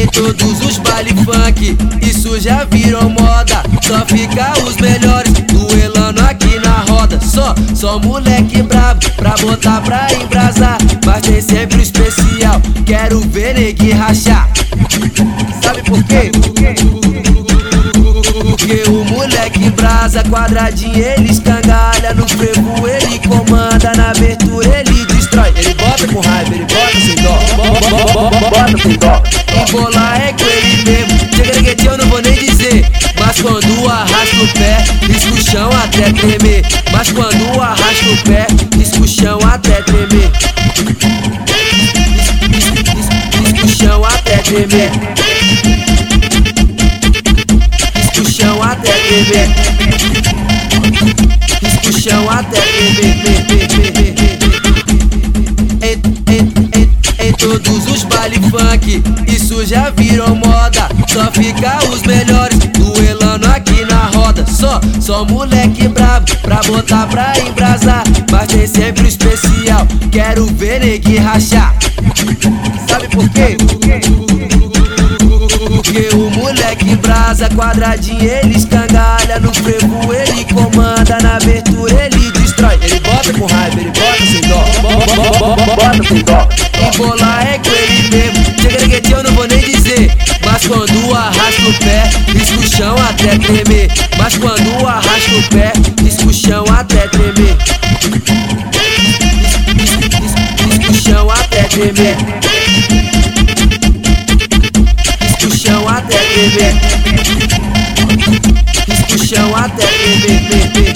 todos os baile funk, isso já virou moda. Só fica os melhores duelando aqui na roda. Só moleque brabo pra botar pra embrasar, mas tem sempre o especial, quero ver negue rachar. Sabe por quê? Porque o moleque embrasa, quadradinho ele escangalha, no frevo ele comanda, na abertura ele destrói. Ele bota com raiva, ele bota sem dó, bota sem dó. Embolar é com ele mesmo, chega eu não vou nem dizer. Mas quando arrasta o pé, risca o chão até tremer. Mas quando arrasta o pé, risca o chão até tremer. Risca o chão até tremer. Risca o chão até tremer. Risca o chão até tremer. Em todos os baile funk, isso já virou moda. Só fica os melhores duelando aqui na roda. Só moleque brabo pra botar pra embrasar, mas tem sempre o especial, quero ver negue rachar. Sabe por quê? Porque o moleque embrasa, quadradinho ele escangalha, no frevo ele comanda, na abertura ele destrói. Ele bota com raiva, ele bota sem dó, bota sem dó. Embolar é com ele mesmo, chega eu não vou nem dizer. Mas quando arrasta o pé, risca o chão até tremer. Mas quando arrasta o pé, risca o chão até tremer. Risca o chão até tremer. Risca o chão até tremer. Risca o chão até tremer.